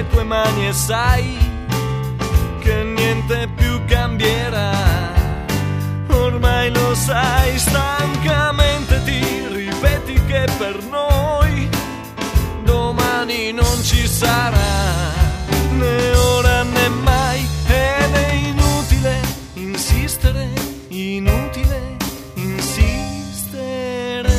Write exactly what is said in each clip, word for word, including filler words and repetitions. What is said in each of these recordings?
le tue mani e sai che niente più cambierà. Ormai lo sai, stancamente ti ripeti che per noi domani non ci sarà, né ora né mai, ed è inutile insistere, inutile insistere.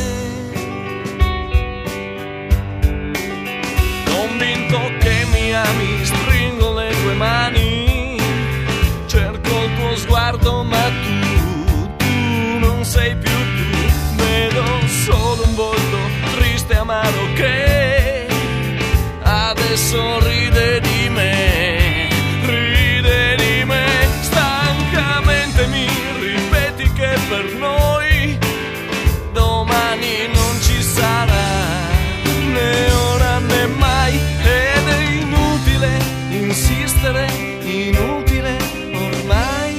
Convinto che mi ami, stringo le tue mani, cerco il tuo sguardo, ma tu, tu non sei più tu. Vedo solo un volto triste e amaro che adesso ride di me, ride di me. Stancamente mi ripeti che per noi domani non ci sarà, né ora né mai, ed è inutile insistere, inutile ormai.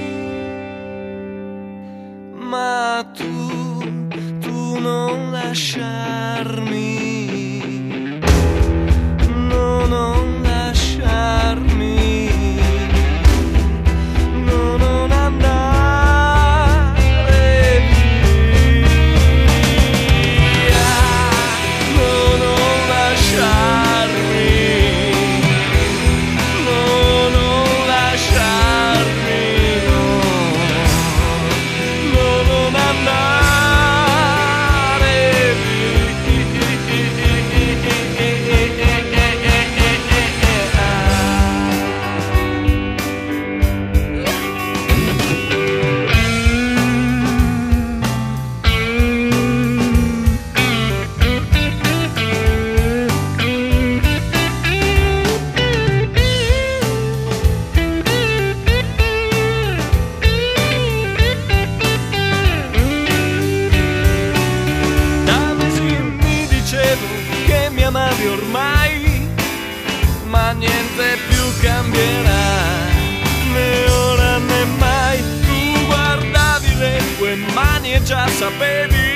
Ma tu, tu non lasciarmi, no, non lasciarmi, no, non andare via, no, non lasciarmi, no, non lasciarmi, no, no, non andare che mi amavi ormai, ma niente più cambierà, né ora né mai. Tu guardavi le tue mani e già sapevi